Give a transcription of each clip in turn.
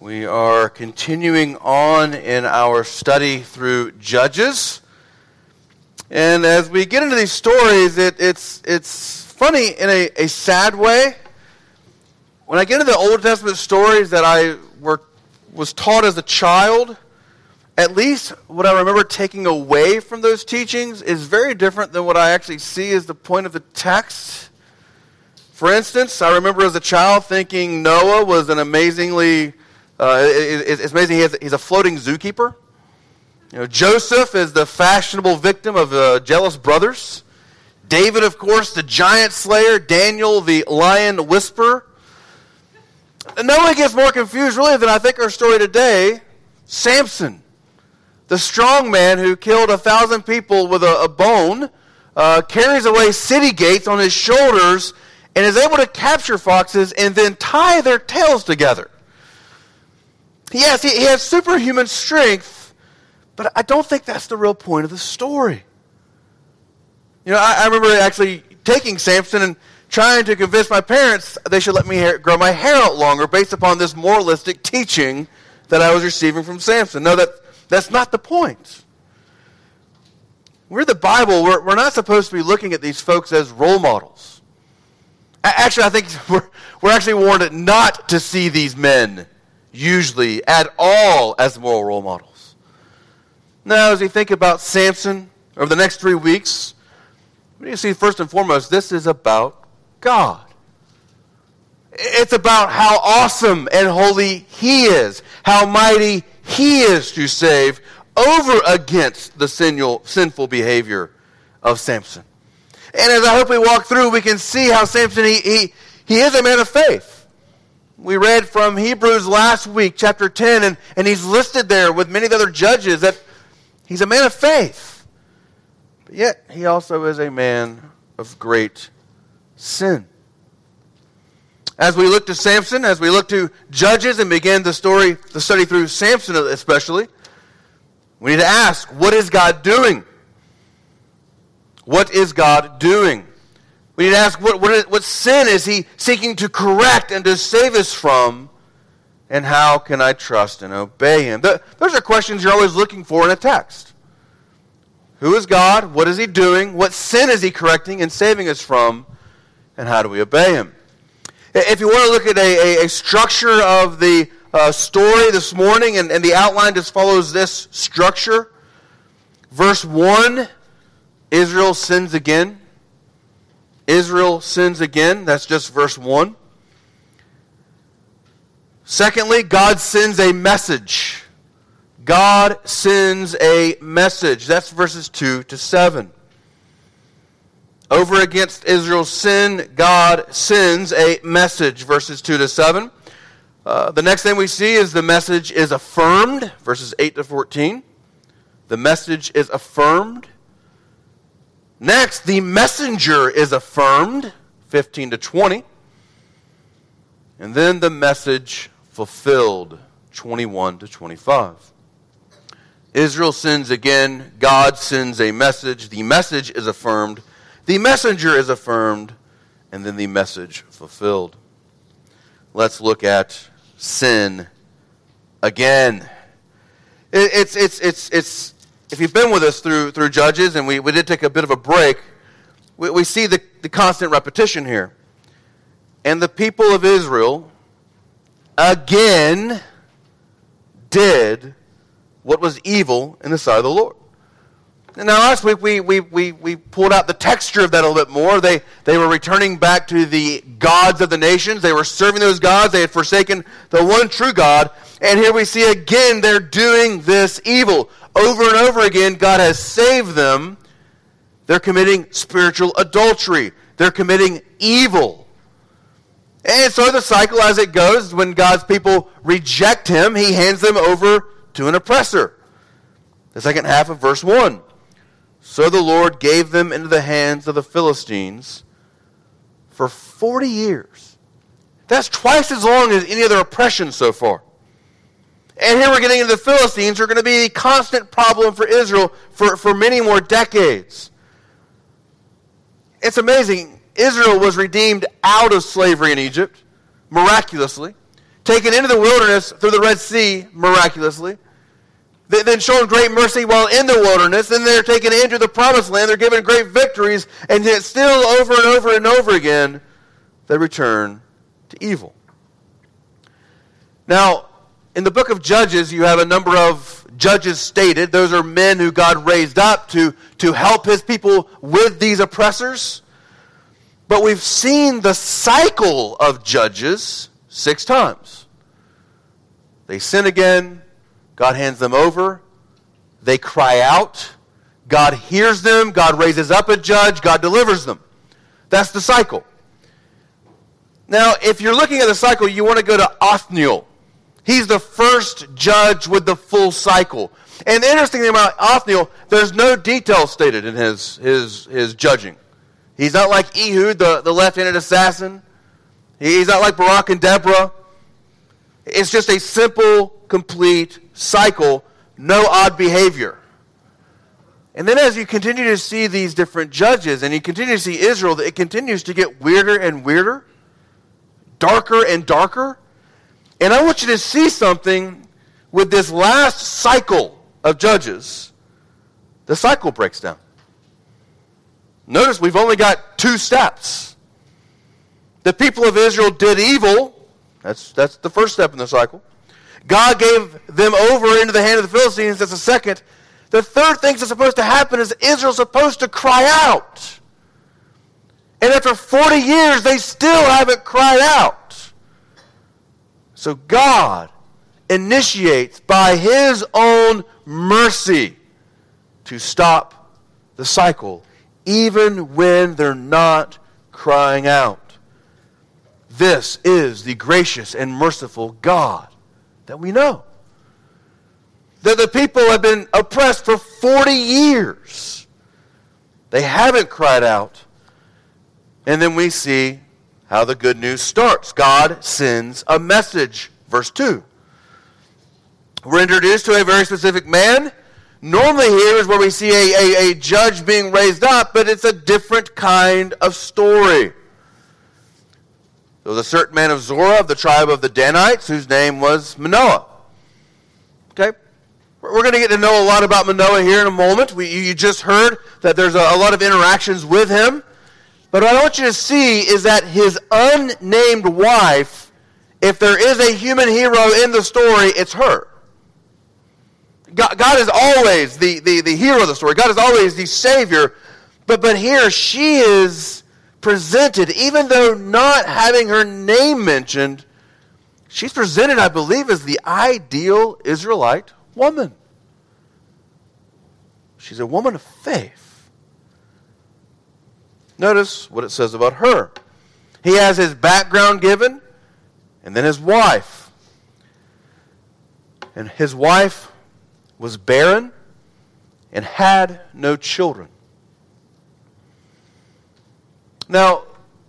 We are continuing on in our study through Judges. And as we get into these stories, it's funny in a sad way. When I get into the Old Testament stories that I was taught as a child, at least what I remember taking away from those teachings is very different than what I actually see as the point of the text. For instance, I remember as a child thinking Noah was an amazingly... it's amazing he's a floating zookeeper. You know, Joseph is the fashionable victim of jealous brothers. David, of course, the giant slayer. Daniel, the lion whisperer. And no one gets more confused, really, than I think our story today. Samson, the strong man who killed 1,000 people with a bone, carries away city gates on his shoulders and is able to capture foxes and then tie their tails together. Yes, he has superhuman strength, but I don't think that's the real point of the story. You know, I remember actually taking Samson and trying to convince my parents they should let me grow my hair out longer based upon this moralistic teaching that I was receiving from Samson. No, that's not the point. We're the Bible. We're not supposed to be looking at these folks as role models. Actually, I think we're actually warned not to see these men usually at all as moral role models. Now, as we think about Samson over the next 3 weeks, we need to see first and foremost, this is about God. It's about how awesome and holy He is, how mighty He is to save over against the sinful behavior of Samson. And as I hope we walk through, we can see how Samson, he is a man of faith. We read from Hebrews last week, chapter 10, and he's listed there with many of the other judges that he's a man of faith. But yet, he also is a man of great sin. As we look to Samson, as we look to Judges and begin the study through Samson especially, we need to ask, what is God doing? What is God doing? We need to ask, what sin is He seeking to correct and to save us from? And how can I trust and obey Him? Those are questions you're always looking for in a text. Who is God? What is He doing? What sin is He correcting and saving us from? And how do we obey Him? If you want to look at a structure of the story this morning, and the outline just follows this structure. Verse 1, Israel sins again. Israel sins again. That's just verse 1. Secondly, God sends a message. God sends a message. That's verses 2 to 7. Over against Israel's sin, God sends a message, verses 2 to 7. The next thing we see is the message is affirmed, verses 8 to 14. The message is affirmed. Next, the messenger is affirmed, 15 to 20. And then the message fulfilled, 21 to 25. Israel sins again. God sends a message. The message is affirmed. The messenger is affirmed. And then the message fulfilled. Let's look at sin again. It's if you've been with us through Judges, and we did take a bit of a break, we see the constant repetition here. And the people of Israel again did what was evil in the sight of the Lord. And now last week we pulled out the texture of that a little bit more. They were returning back to the gods of the nations. They were serving those gods. They had forsaken the one true God. And here we see again they're doing this evil. Over and over again, God has saved them. They're committing spiritual adultery. They're committing evil. And so the cycle as it goes, when God's people reject Him, He hands them over to an oppressor. The second half of verse 1. So the Lord gave them into the hands of the Philistines for 40 years. That's twice as long as any other oppression so far. And here we're getting into the Philistines, who are going to be a constant problem for Israel for many more decades. It's amazing. Israel was redeemed out of slavery in Egypt, miraculously. taken into the wilderness through the Red Sea miraculously, then shown great mercy while in the wilderness, then they're taken into the promised land, they're given great victories, and yet still over and over and over again, they return to evil. Now, in the book of Judges, you have a number of judges stated. Those are men who God raised up to help his people with these oppressors. But we've seen the cycle of judges 6 times. They sin again, God hands them over, they cry out, God hears them, God raises up a judge, God delivers them. That's the cycle. Now, if you're looking at the cycle, you want to go to Othniel. He's the first judge with the full cycle. And the interesting thing about Othniel, there's no detail stated in his judging. He's not like Ehud, the left-handed assassin. He's not like Barak and Deborah. It's just a simple, complete cycle, no odd behavior. And then as you continue to see these different judges, and you continue to see Israel, it continues to get weirder and weirder, darker and darker. And I want you to see something with this last cycle of judges. The cycle breaks down. Notice we've only got 2 steps. The people of Israel did evil. That's the first step in the cycle. God gave them over into the hand of the Philistines. That's the second. The third thing that's supposed to happen is Israel's supposed to cry out. And after 40 years, they still haven't cried out. So God initiates by his own mercy to stop the cycle, even when they're not crying out. This is the gracious and merciful God that we know. That the people have been oppressed for 40 years. They haven't cried out. And then we see how the good news starts. God sends a message. Verse 2. We're introduced to a very specific man. Normally here is where we see a judge being raised up, but it's a different kind of story. There was a certain man of Zorah of the tribe of the Danites whose name was Manoah. Okay? We're going to get to know a lot about Manoah here in a moment. You just heard that there's a lot of interactions with him. But what I want you to see is that his unnamed wife, if there is a human hero in the story, it's her. God is always the hero of the story. God is always the Savior. But here she is presented, even though not having her name mentioned, she's presented, I believe, as the ideal Israelite woman. She's a woman of faith. Notice what it says about her. He has his background given, and then his wife. And his wife was barren and had no children. Now,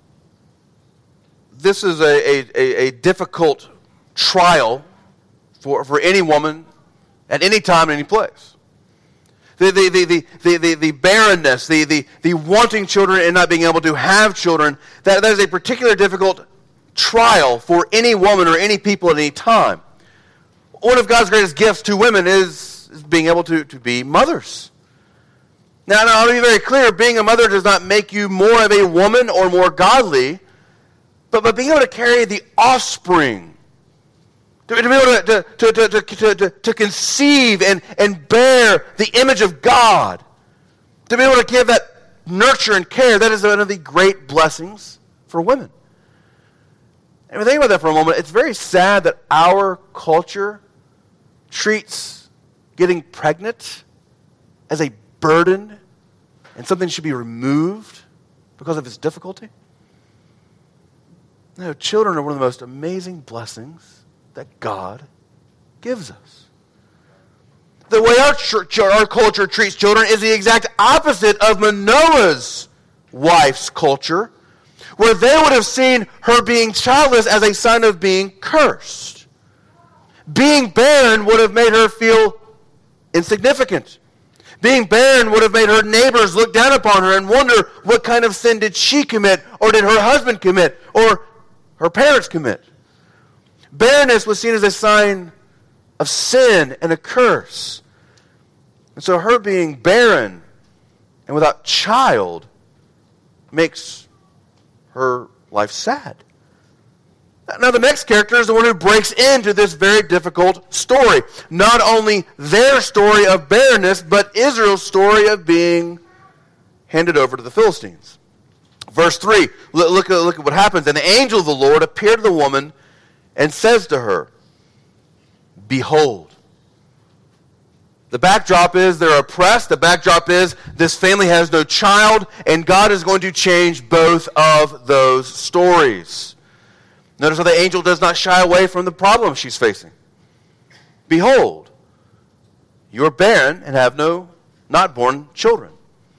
this is a difficult trial for any woman at any time, any place. The barrenness, the wanting children and not being able to have children, that is a particular difficult trial for any woman or any people at any time. One of God's greatest gifts to women is being able to be mothers. Now, I'll be very clear, being a mother does not make you more of a woman or more godly, but being able to carry the offspring, to be able to conceive and bear the image of God, to be able to give that nurture and care, that is one of the great blessings for women. And if you think about that for a moment, it's very sad that our culture treats getting pregnant as a burden and something should be removed because of its difficulty. No, children are one of the most amazing blessings that God gives us. The way our culture treats children is the exact opposite of Manoah's wife's culture, where they would have seen her being childless as a sign of being cursed. Being barren would have made her feel insignificant. Being barren would have made her neighbors look down upon her and wonder what kind of sin did she commit, or did her husband commit, or her parents commit. Barrenness was seen as a sign of sin and a curse. And so her being barren and without child makes her life sad. Now the next character is the one who breaks into this very difficult story. Not only their story of barrenness, but Israel's story of being handed over to the Philistines. Verse 3, look at what happens. And the angel of the Lord appeared to the woman and says to her, behold. The backdrop is they're oppressed. The backdrop is this family has no child, and God is going to change both of those stories. Notice how the angel does not shy away from the problem she's facing. Behold, you are barren and have not borne children.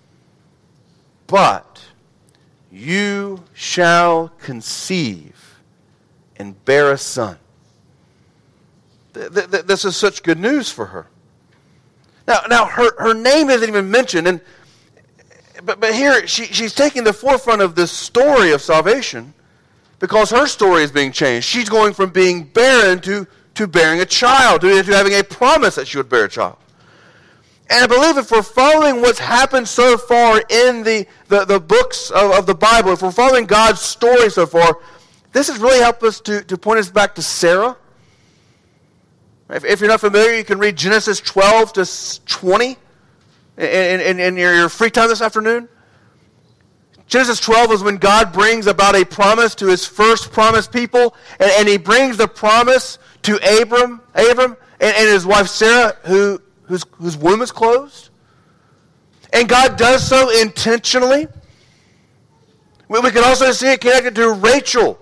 But you shall conceive and bear a son. This is such good news for her. Now her name isn't even mentioned, but here she's taking the forefront of this story of salvation because her story is being changed. She's going from being barren to bearing a child, to having a promise that she would bear a child. And I believe if we're following what's happened so far in the books of the Bible, if we're following God's story so far, this has really helped us to point us back to Sarah. If you're not familiar, you can read Genesis 12 to 20 in your free time this afternoon. Genesis 12 is when God brings about a promise to his first promised people, and he brings the promise to Abram and his wife Sarah, whose womb is closed. And God does so intentionally. We can also see it connected to Rachel,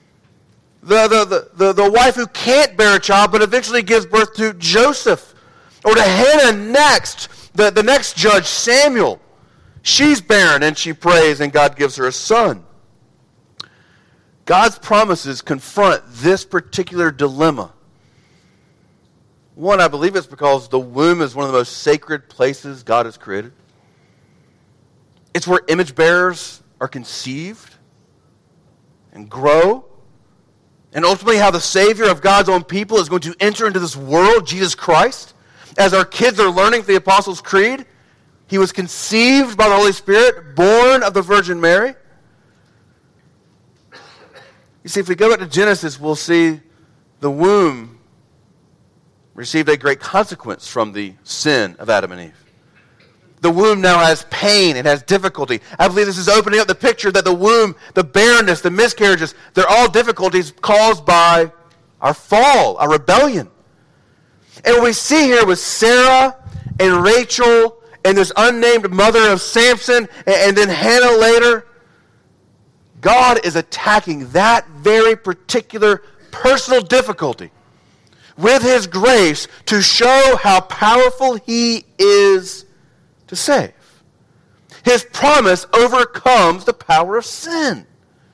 the wife who can't bear a child, but eventually gives birth to Joseph. Or to Hannah next, the next judge, Samuel. She's barren and she prays and God gives her a son. God's promises confront this particular dilemma. One, I believe it's because the womb is one of the most sacred places God has created. It's where image bearers are conceived and grow. And ultimately how the Savior of God's own people is going to enter into this world, Jesus Christ. As our kids are learning the Apostles' Creed, he was conceived by the Holy Spirit, born of the Virgin Mary. You see, if we go back to Genesis, we'll see the womb received a great consequence from the sin of Adam and Eve. The womb now has pain, it has difficulty. I believe this is opening up the picture that the womb, the barrenness, the miscarriages, they're all difficulties caused by our fall, our rebellion. And what we see here with Sarah and Rachel and this unnamed mother of Samson and then Hannah later, God is attacking that very particular personal difficulty with his grace to show how powerful he is to save. His promise overcomes the power of sin.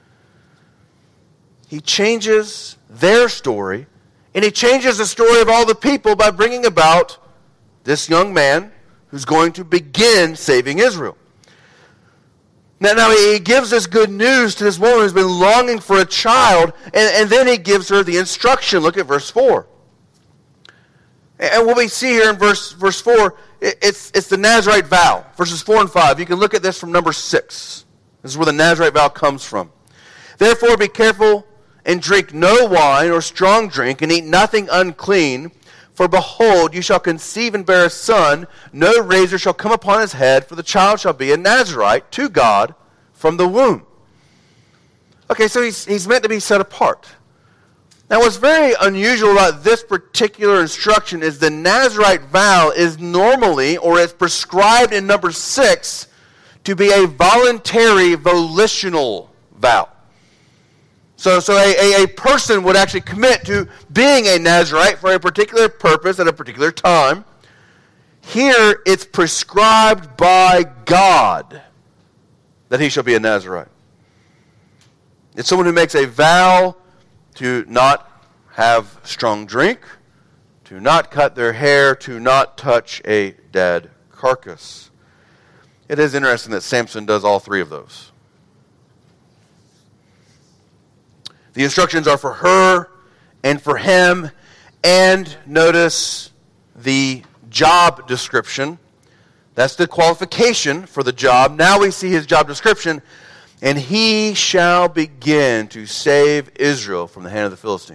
He changes their story, and he changes the story of all the people by bringing about this young man who's going to begin saving Israel. Now he gives this good news to this woman who's been longing for a child, and then he gives her the instruction. Look at verse 4. And what we see here in verse 4, it's the Nazirite vow. Verses 4 and 5. You can look at this from number 6. This is where the Nazirite vow comes from. Therefore be careful and drink no wine or strong drink, and eat nothing unclean. For behold, you shall conceive and bear a son. No razor shall come upon his head, for the child shall be a Nazirite to God from the womb. Okay, so he's meant to be set apart. Now, what's very unusual about this particular instruction is the Nazirite vow is normally, or is prescribed in number 6, to be a voluntary, volitional vow. So a person would actually commit to being a Nazirite for a particular purpose at a particular time. Here, it's prescribed by God that he shall be a Nazirite. It's someone who makes a vow to not have strong drink, to not cut their hair, to not touch a dead carcass. It is interesting that Samson does all three of those. The instructions are for her And for him, and notice the job description. That's the qualification for the job. Now we see his job description. And he shall begin to save Israel from the hand of the Philistines.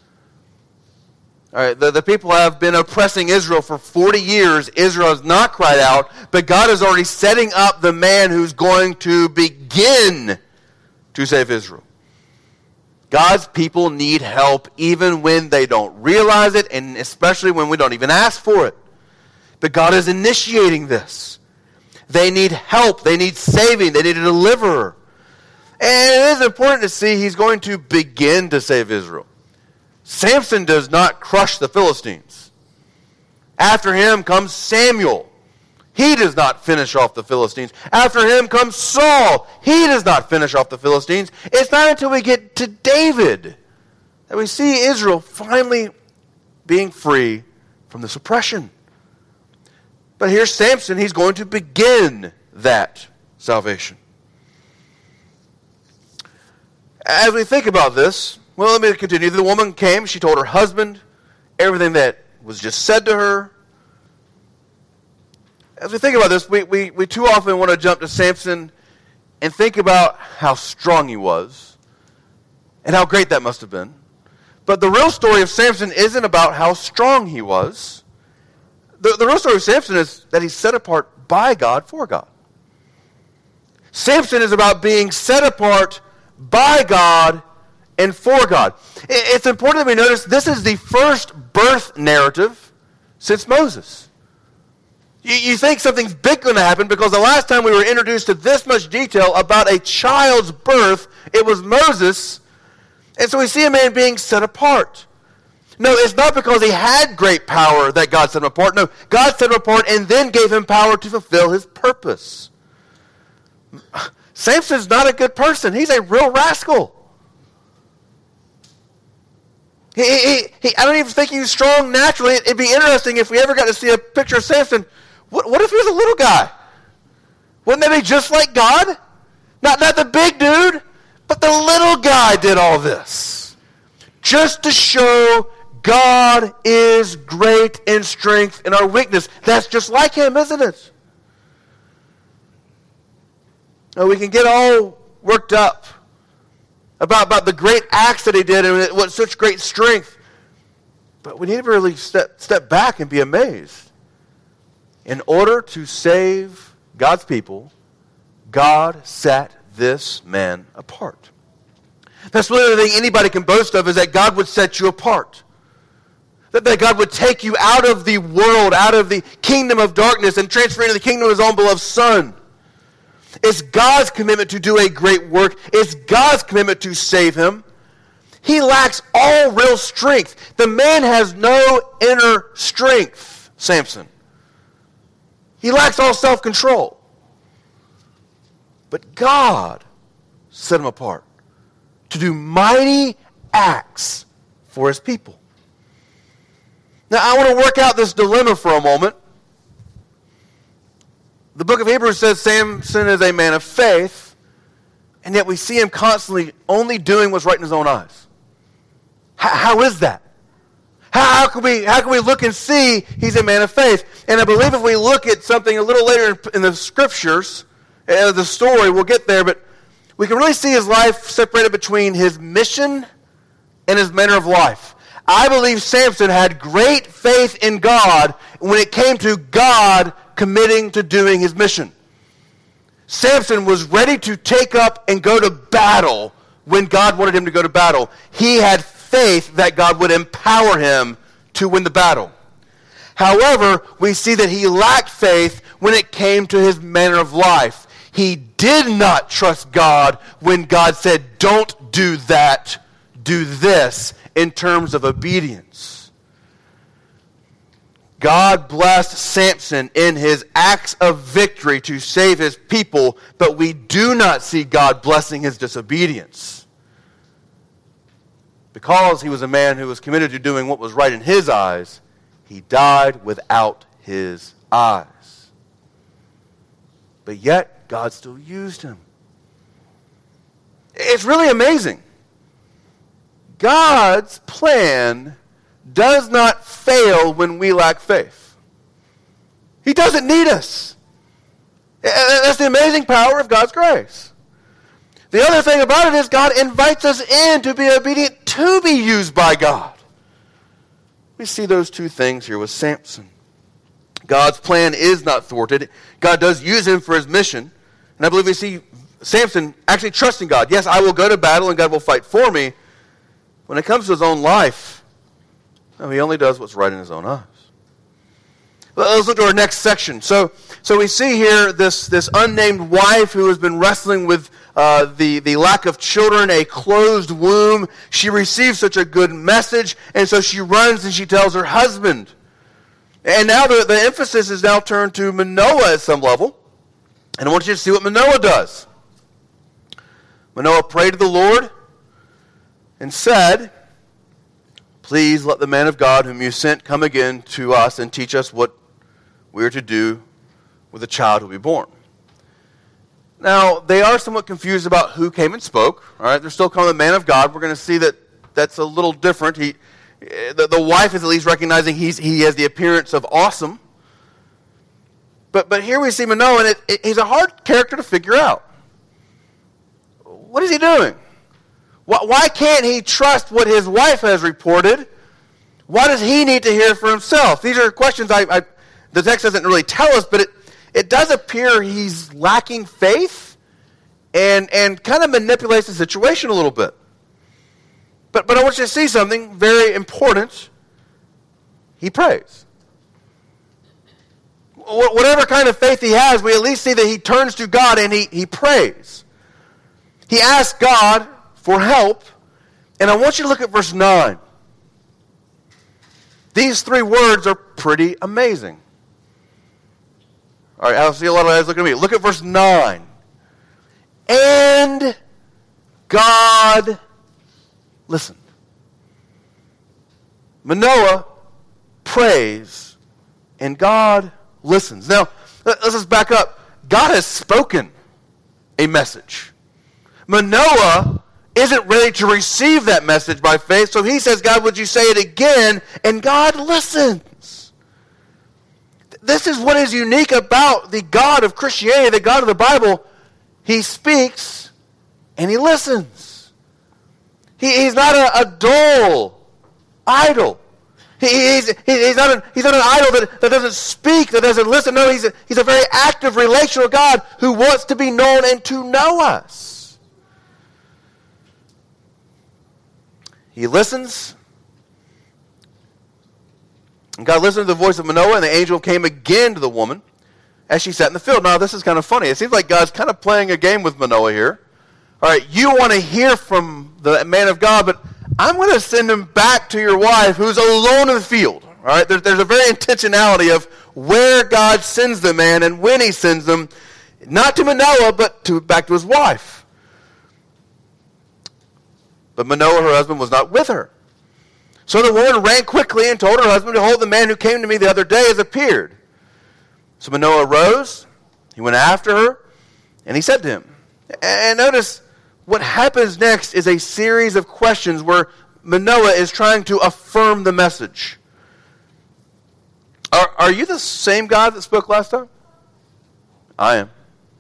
All right, the people have been oppressing Israel for 40 years. Israel has not cried out, but God is already setting up the man who's going to begin to save Israel. God's people need help even when they don't realize it, and especially when we don't even ask for it. But God is initiating this. They need help. They need saving. They need a deliverer. And it is important to see he's going to begin to save Israel. Samson does not crush the Philistines. After him comes Samuel. He does not finish off the Philistines. After him comes Saul. He does not finish off the Philistines. It's not until we get to David that we see Israel finally being free from this oppression. But here's Samson. He's going to begin that salvation. As we think about this, well, let me continue. The woman came. She told her husband everything that was just said to her. As we think about this, we too often want to jump to Samson and think about how strong he was and how great that must have been. But the real story of Samson isn't about how strong he was. The real story of Samson is that he's set apart by God for God. Samson is about being set apart by God and for God. It's important that we notice this is the first birth narrative since Moses. You think something's big going to happen because the last time we were introduced to this much detail about a child's birth, it was Moses. And so we see a man being set apart. No, it's not because he had great power that God set him apart. No, God set him apart and then gave him power to fulfill his purpose. Samson's not a good person. He's a real rascal. I don't even think he's strong naturally. It'd be interesting if we ever got to see a picture of Samson. What if he was a little guy? Wouldn't that be just like God? Not the big dude, but the little guy did all this. Just to show God is great in strength and our weakness. That's just like him, isn't it? Now, we can get all worked up about the great acts that he did and what such great strength. But we need to really step back and be amazed. In order to save God's people, God set this man apart. That's really the thing anybody can boast of, is that God would set you apart. That God would take you out of the world, out of the kingdom of darkness, and transfer into the kingdom of his own beloved Son. It's God's commitment to do a great work. It's God's commitment to save him. He lacks all real strength. The man has no inner strength, Samson. He lacks all self-control. But God set him apart to do mighty acts for his people. Now, I want to work out this dilemma for a moment. The book of Hebrews says Samson is a man of faith, and yet we see him constantly only doing what's right in his own eyes. How is that? How can we look and see he's a man of faith? And I believe if we look at something a little later in the scriptures, the story, we'll get there, but we can really see his life separated between his mission and his manner of life. I believe Samson had great faith in God when it came to God committing to doing his mission. Samson was ready to take up and go to battle when God wanted him to go to battle. He had faith that God would empower him to win the battle. However, we see that he lacked faith when it came to his manner of life. He did not trust God when God said, don't do that, do this, in terms of obedience. God blessed Samson in his acts of victory to save his people, but we do not see God blessing his disobedience. Because he was a man who was committed to doing what was right in his eyes, he died without his eyes. But yet, God still used him. It's really amazing. God's plan does not fail when we lack faith. He doesn't need us. That's the amazing power of God's grace. The other thing about it is God invites us in to be obedient, to be used by God. We see those two things here with Samson. God's plan is not thwarted. God does use him for his mission. And I believe we see Samson actually trusting God. Yes, I will go to battle and God will fight for me. When it comes to his own life, no, he only does what's right in his own eyes. Let's look at our next section. So we see here this unnamed wife who has been wrestling with the lack of children, a closed womb. She receives such a good message, and so she runs and she tells her husband. And now the emphasis is now turned to Manoah at some level. And I want you to see what Manoah does. Manoah prayed to the Lord and said, "Please let the man of God whom you sent come again to us and teach us what we are to do with the child who will be born." Now, they are somewhat confused about who came and spoke. All right, they're still calling the man of God. We're going to see that that's a little different. The wife is at least recognizing he has the appearance of awesome. But here we see Manoah, and he's a hard character to figure out. What is he doing? Why can't he trust what his wife has reported? Why does he need to hear for himself? These are questions the text doesn't really tell us, but it does appear he's lacking faith and kind of manipulates the situation a little bit. But I want you to see something very important. He prays. Whatever kind of faith he has, we at least see that he turns to God and he prays. He asks God for help, and I want you to look at verse 9. These three words are pretty amazing. All right, I see a lot of eyes looking at me. Look at verse 9. And God listened. Manoah prays, and God listens. Now, let's just back up. God has spoken a message. Manoah isn't ready to receive that message by faith, so he says, "God, would you say it again?" And God listens. This is what is unique about the God of Christianity, the God of the Bible. He speaks and he listens. He's not a dull idol. He's not an idol that doesn't speak, that doesn't listen. No, he's a very active, relational God who wants to be known and to know us. He listens. And God listened to the voice of Manoah, and the angel came again to the woman as she sat in the field. Now, this is kind of funny. It seems like God's kind of playing a game with Manoah here. All right, you want to hear from the man of God, but I'm going to send him back to your wife who's alone in the field. All right, there's a very intentionality of where God sends the man and when he sends them, not to Manoah, but back to his wife. But Manoah, her husband, was not with her. So the woman ran quickly and told her husband, "Behold, the man who came to me the other day has appeared." So Manoah arose, he went after her, and he said to him. And notice, what happens next is a series of questions where Manoah is trying to affirm the message. Are you the same God that spoke last time? I am.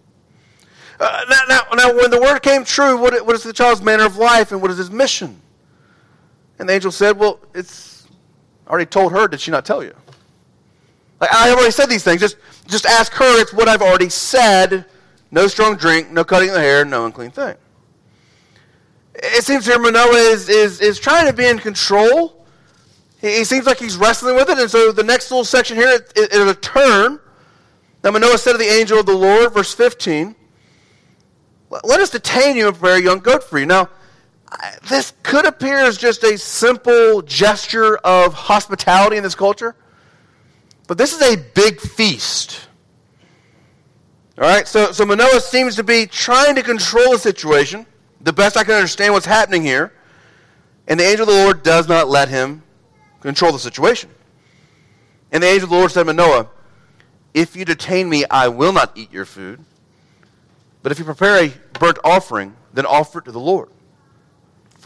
Now, when the word came true, what is the child's manner of life and what is his mission? And the angel said, "Well, it's already told her. Did she not tell you? I already said these things. Just ask her. It's what I've already said. No strong drink, no cutting the hair, no unclean thing." It seems here Manoah is trying to be in control. He seems like he's wrestling with it. And so the next little section here is a turn. Now Manoah said to the angel of the Lord, verse 15, "Let us detain you and prepare a young goat for you." Now, this could appear as just a simple gesture of hospitality in this culture, but this is a big feast. All right, so Manoah seems to be trying to control the situation, the best I can understand what's happening here, and the angel of the Lord does not let him control the situation. And the angel of the Lord said to Manoah, "If you detain me, I will not eat your food, but if you prepare a burnt offering, then offer it to the Lord.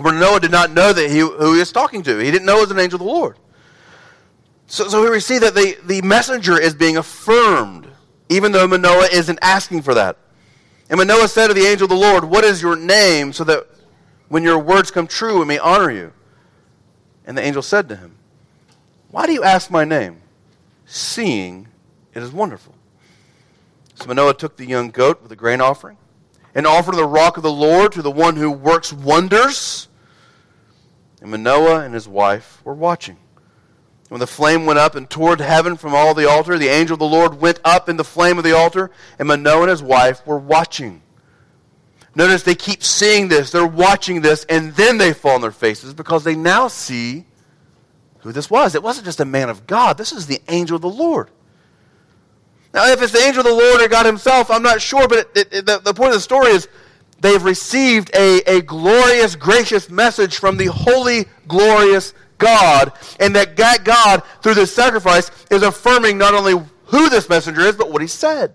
Manoah did not know that who he was talking to. He didn't know it was an angel of the Lord. So here we see that the messenger is being affirmed, even though Manoah isn't asking for that. And Manoah said to the angel of the Lord, "What is your name, so that when your words come true, we may honor you?" And the angel said to him, "Why do you ask my name, seeing it is wonderful?" So Manoah took the young goat with the grain offering and offered the rock of the Lord to the one who works wonders. And Manoah and his wife were watching. When the flame went up and toward heaven from all the altar, the angel of the Lord went up in the flame of the altar, and Manoah and his wife were watching. Notice they keep seeing this, they're watching this, and then they fall on their faces because they now see who this was. It wasn't just a man of God, this is the angel of the Lord. Now, if it's the angel of the Lord or God himself, I'm not sure, but the point of the story is they've received a glorious, gracious message from the holy, glorious God, and that God, through this sacrifice, is affirming not only who this messenger is, but what he said.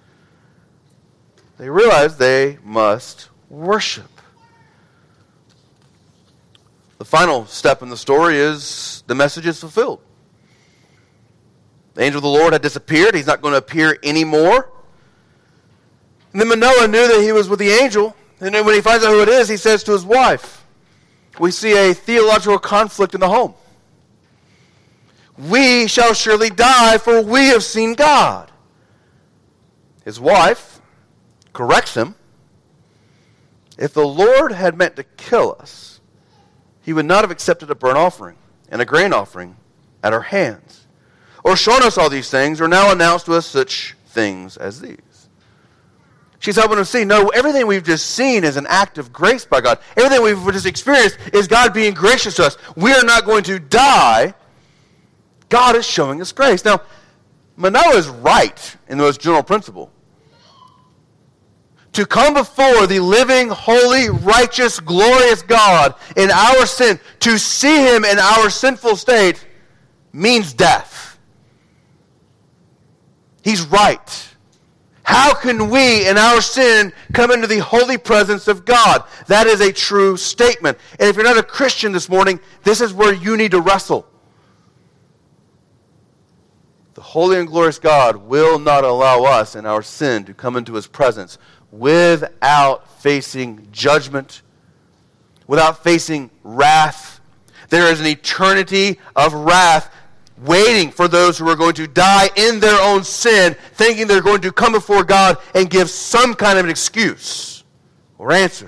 They realize they must worship. The final step in the story is the message is fulfilled. The angel of the Lord had disappeared. He's not going to appear anymore. And then Manoah knew that he was with the angel. And then when he finds out who it is, he says to his wife, we see a theological conflict in the home. "We shall surely die, for we have seen God." His wife corrects him. "If the Lord had meant to kill us, he would not have accepted a burnt offering and a grain offering at our hands, or shown us all these things, or now announced to us such things as these." She's helping us see, no, everything we've just seen is an act of grace by God. Everything we've just experienced is God being gracious to us. We are not going to die. God is showing us grace. Now, Manoah is right in the most general principle. To come before the living, holy, righteous, glorious God in our sin, to see him in our sinful state, means death. He's right. How can we, in our sin, come into the holy presence of God? That is a true statement. And if you're not a Christian this morning, this is where you need to wrestle. The holy and glorious God will not allow us in our sin to come into his presence without facing judgment, without facing wrath. There is an eternity of wrath waiting for those who are going to die in their own sin, thinking they're going to come before God and give some kind of an excuse or answer.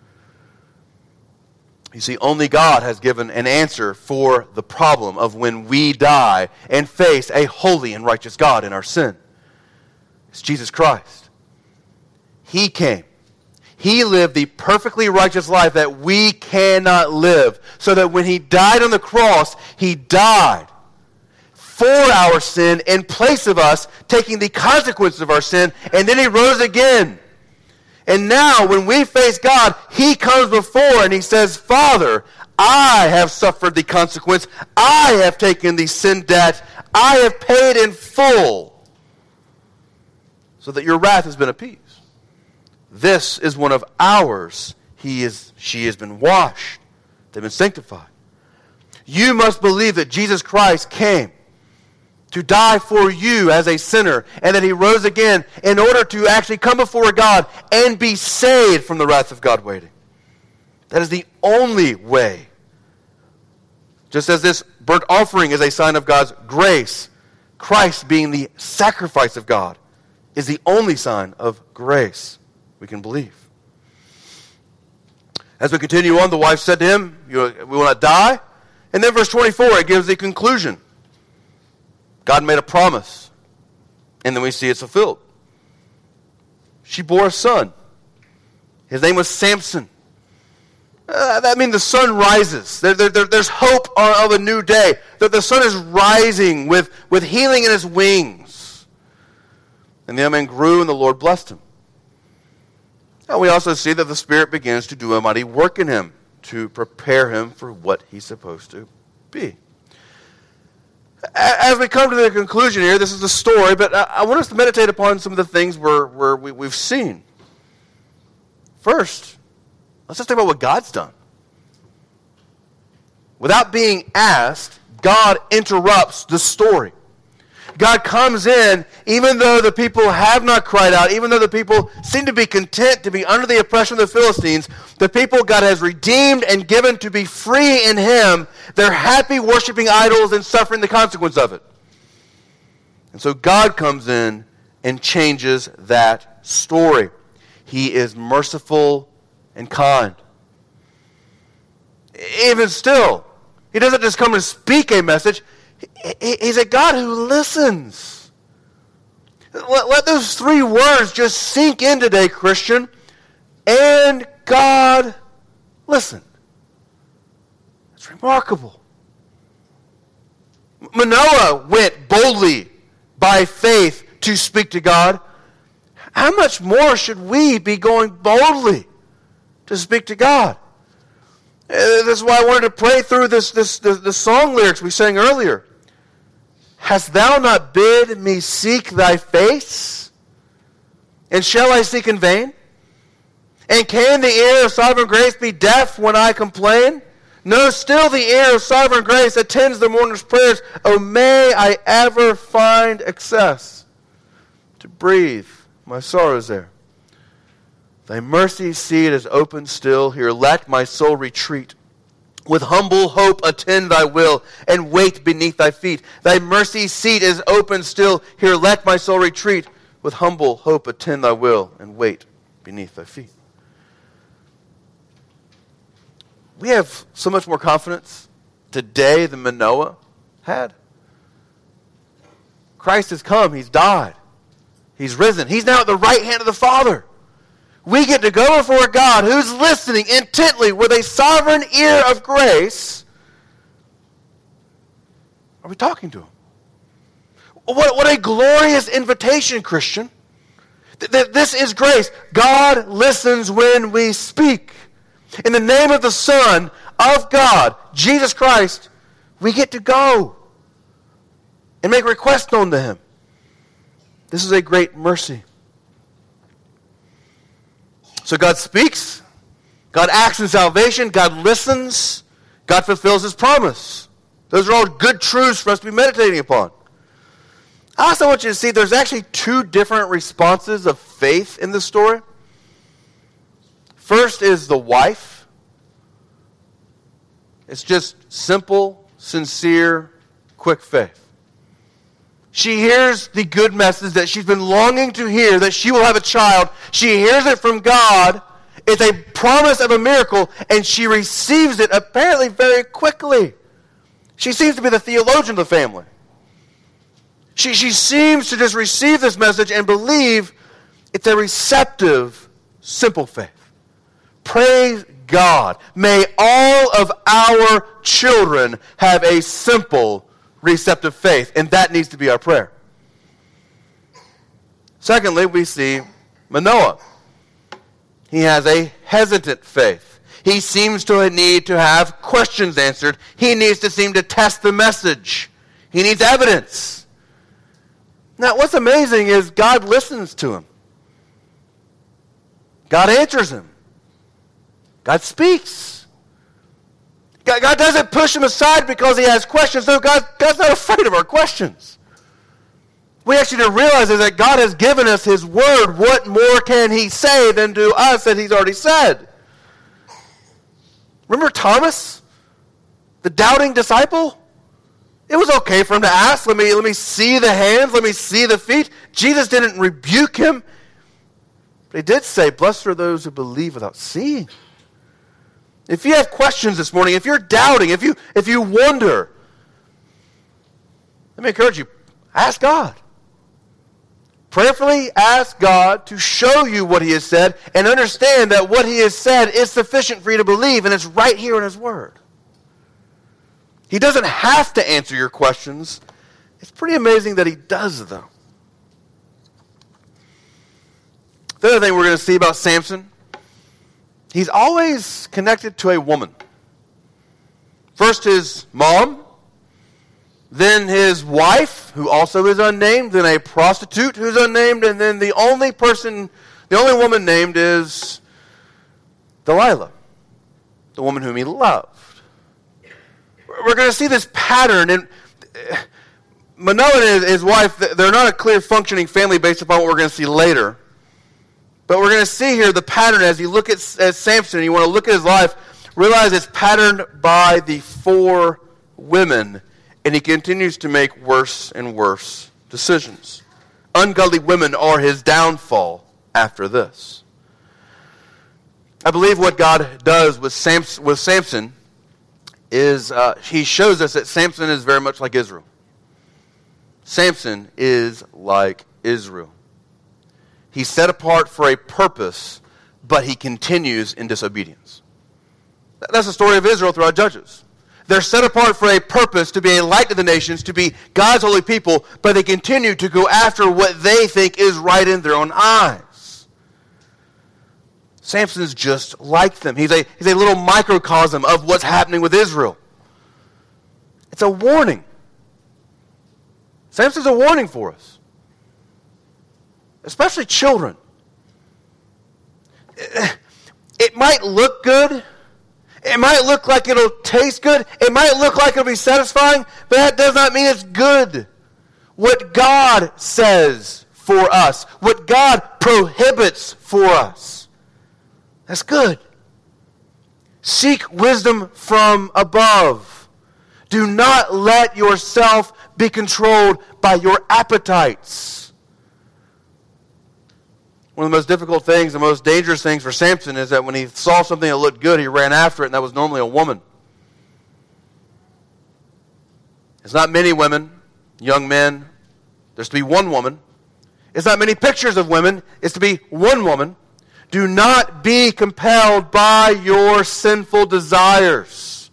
You see, only God has given an answer for the problem of when we die and face a holy and righteous God in our sin. It's Jesus Christ. He came. He lived the perfectly righteous life that we cannot live, so that when he died on the cross, he died for our sin in place of us, taking the consequences of our sin, and then he rose again. And now, when we face God, he comes before and he says, "Father, I have suffered the consequence. I have taken the sin debt. I have paid in full, so that your wrath has been appeased. This is one of ours. She has been washed. They've been sanctified. You must believe that Jesus Christ came to die for you as a sinner, and that he rose again in order to actually come before God and be saved from the wrath of God waiting. That is the only way. Just as this burnt offering is a sign of God's grace, Christ being the sacrifice of God is the only sign of grace we can believe. As we continue on, the wife said to him, "We will not die." And then verse 24, it gives the conclusion. God made a promise, and then we see it's fulfilled. She bore a son. His name was Samson. That means the sun rises. There's hope of a new day. That the sun is rising with healing in his wings. And the young man grew, and the Lord blessed him. And we also see that the Spirit begins to do a mighty work in him to prepare him for what he's supposed to be. As we come to the conclusion here, this is the story, but I want us to meditate upon some of the things we've seen. First, let's just think about what God's done. without being asked, God interrupts the story. God comes in, even though the people have not cried out, even though the people seem to be content to be under the oppression of the Philistines, the people God has redeemed and given to be free in Him, they're happy worshiping idols and suffering the consequence of it. And so God comes in and changes that story. He is merciful and kind. Even still, He doesn't just come and speak a message. He's a God who listens. Let those three words just sink in today, Christian. And God listened. It's remarkable. Manoah went boldly by faith to speak to God. How much more should we be going boldly to speak to God? This is why I wanted to pray through the song lyrics we sang earlier. Hast thou not bid me seek thy face? And shall I seek in vain? And can the ear of sovereign grace be deaf when I complain? No, still the ear of sovereign grace attends the mourner's prayers. Oh, may I ever find access to breathe my sorrows there. Thy mercy seat is open still. Here let my soul retreat. With humble hope attend thy will, and wait beneath thy feet. Thy mercy seat is open still. Here let my soul retreat. With humble hope attend thy will, and wait beneath thy feet. We have so much more confidence today than Manoah had. Christ has come. He's died. He's risen. He's now at the right hand of the Father. We get to go before a God who's listening intently with a sovereign ear of grace. Are we talking to Him? What a glorious invitation, Christian. This is grace. God listens when we speak. In the name of the Son of God, Jesus Christ, we get to go and make requests known to Him. This is a great mercy. So God speaks, God acts in salvation, God listens, God fulfills His promise. Those are all good truths for us to be meditating upon. I also want you to see there's actually two different responses of faith in this story. First is the wife. It's just simple, sincere, quick faith. She hears the good message that she's been longing to hear, that she will have a child. She hears it from God. It's a promise of a miracle, and she receives it apparently very quickly. She seems to be the theologian of the family. She seems to just receive this message and believe it's a receptive, simple faith. Praise God. May all of our children have a simple, receptive faith, and that needs to be our prayer. Secondly, we see Manoah. He has a hesitant faith. He seems to need to have questions answered. He needs to seem to test the message. He needs evidence. Now, what's amazing is God listens to him. God answers him. God speaks. God doesn't push him aside because he has questions. No, God's not afraid of our questions. We actually need to realize is that God has given us His Word. What more can He say than to us that He's already said? Remember Thomas, the doubting disciple? It was okay for him to ask, let me see the hands, let me see the feet. Jesus didn't rebuke him. But He did say, blessed are those who believe without seeing. If you have questions this morning, if you're doubting, if you wonder, let me encourage you, ask God. Prayerfully ask God to show you what He has said and understand that what He has said is sufficient for you to believe, and it's right here in His Word. He doesn't have to answer your questions. It's pretty amazing that He does, though. The other thing we're going to see about Samson, he's always connected to a woman. First his mom, then his wife, who also is unnamed, then a prostitute who's unnamed, and then the only woman named is Delilah, the woman whom he loved. we're going to see this pattern. And Manoah and his wife, they're not a clear functioning family based upon what we're going to see later. But we're going to see here the pattern as you look at Samson and you want to look at his life, realize it's patterned by the 4 women. And he continues to make worse and worse decisions. Ungodly women are his downfall after this. I believe what God does with Samson is he shows us that Samson is very much like Israel. Samson is like Israel. He's set apart for a purpose, but he continues in disobedience. That's the story of Israel throughout Judges. They're set apart for a purpose, to be a light to the nations, to be God's holy people, but they continue to go after what they think is right in their own eyes. Samson's just like them. He's a little microcosm of what's happening with Israel. It's a warning. Samson's a warning for us. Especially children. It might look good. It might look like it'll taste good. It might look like it'll be satisfying, but that does not mean it's good. What God says for us, what God prohibits for us, that's good. Seek wisdom from above. Do not let yourself be controlled by your appetites. One of the most difficult things, the most dangerous things for Samson is that when he saw something that looked good, he ran after it, and that was normally a woman. It's not many women, young men. There's to be one woman. It's not many pictures of women. It's to be one woman. Do not be compelled by your sinful desires.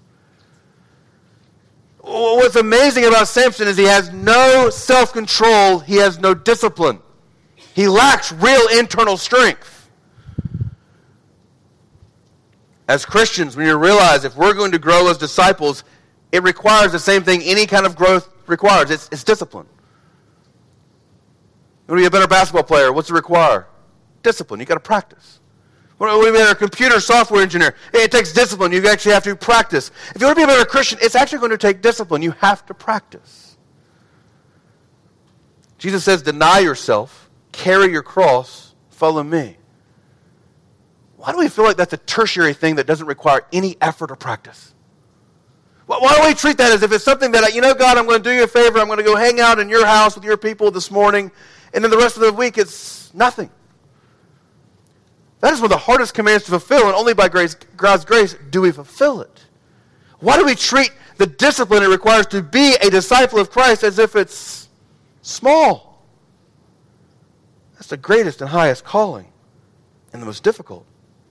What's amazing about Samson is he has no self-control. He has no discipline. He lacks real internal strength. As Christians, we need to realize if we're going to grow as disciples, it requires the same thing any kind of growth requires. It's discipline. You want to be a better basketball player, what's it require? Discipline. You've got to practice. You want to be a better computer software engineer, it takes discipline. You actually have to practice. If you want to be a better Christian, it's actually going to take discipline. You have to practice. Jesus says, deny yourself. Carry your cross, follow me. Why do we feel like that's a tertiary thing that doesn't require any effort or practice? Why do we treat that as if it's something that, God, I'm going to do you a favor. I'm going to go hang out in your house with your people this morning, and then the rest of the week it's nothing. That is one of the hardest commands to fulfill, and only by God's grace do we fulfill it. Why do we treat the discipline it requires to be a disciple of Christ as if it's small? That's the greatest and highest calling, and the most difficult.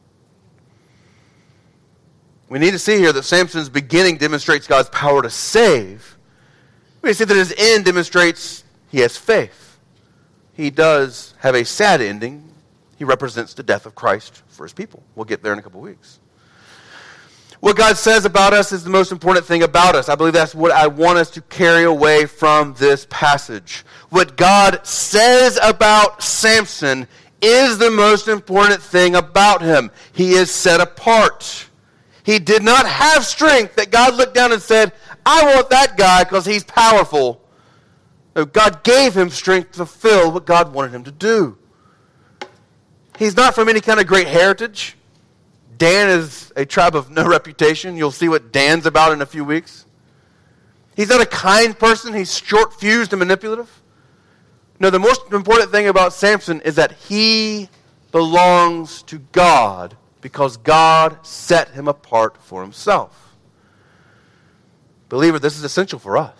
We need to see here that Samson's beginning demonstrates God's power to save. We see that his end demonstrates he has faith. He does have a sad ending. He represents the death of Christ for his people. We'll get there in a couple weeks. What God says about us is the most important thing about us. I believe that's what I want us to carry away from this passage. What God says about Samson is the most important thing about him. He is set apart. He did not have strength that God looked down and said, I want that guy because he's powerful. No, God gave him strength to fulfill what God wanted him to do. He's not from any kind of great heritage. Dan is a tribe of no reputation. You'll see what Dan's about in a few weeks. He's not a kind person. He's short-fused and manipulative. No, the most important thing about Samson is that he belongs to God because God set him apart for himself. Believer, this is essential for us.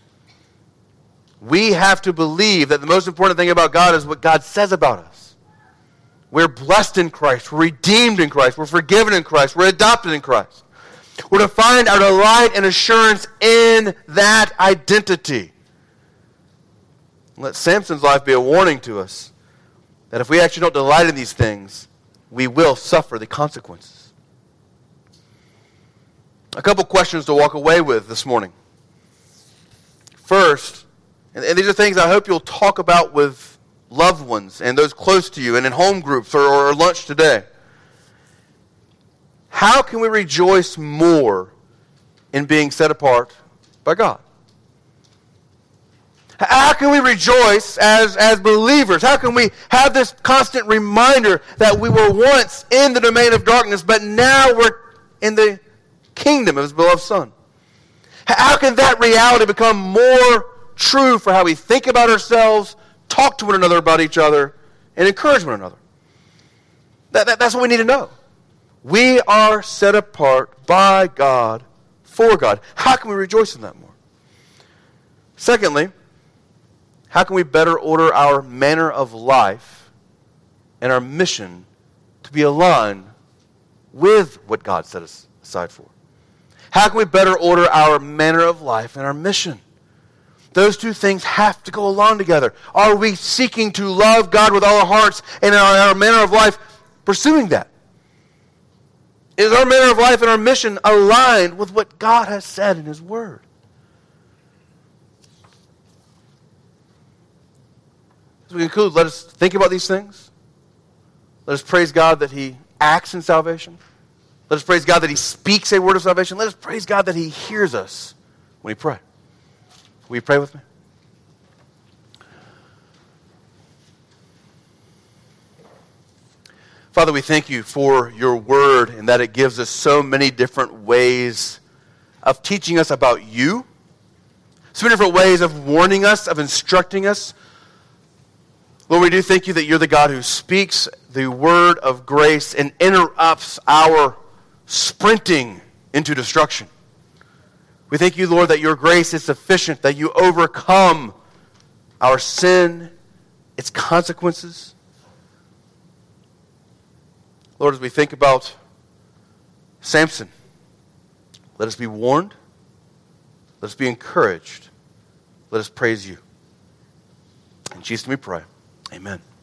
We have to believe that the most important thing about God is what God says about us. We're blessed in Christ. We're redeemed in Christ. We're forgiven in Christ. We're adopted in Christ. We're to find our delight and assurance in that identity. Let Samson's life be a warning to us that if we actually don't delight in these things, we will suffer the consequences. A couple questions to walk away with this morning. First, and these are things I hope you'll talk about with loved ones and those close to you and in home groups or lunch today. How can we rejoice more in being set apart by God? How can we rejoice as believers? How can we have this constant reminder that we were once in the domain of darkness, but now we're in the kingdom of His beloved Son? How can that reality become more true for how we think about ourselves, talk to one another about each other, and encourage one another? That's what we need to know. We are set apart by God, for God. How can we rejoice in that more? Secondly, how can we better order our manner of life and our mission to be aligned with what God set us aside for? How can we better order our manner of life and our mission? Those two things have to go along together. Are we seeking to love God with all our hearts, and our manner of life pursuing that? Is our manner of life and our mission aligned with what God has said in His Word? As we conclude, let us think about these things. Let us praise God that He acts in salvation. Let us praise God that He speaks a word of salvation. Let us praise God that He hears us when we pray. Will you pray with me? Father, we thank You for Your Word and that it gives us so many different ways of teaching us about You. So many different ways of warning us, of instructing us. Lord, we do thank You that You're the God who speaks the word of grace and interrupts our sprinting into destruction. We thank You, Lord, that Your grace is sufficient, that You overcome our sin, its consequences. Lord, as we think about Samson, let us be warned, let us be encouraged, let us praise You. In Jesus' name we pray. Amen.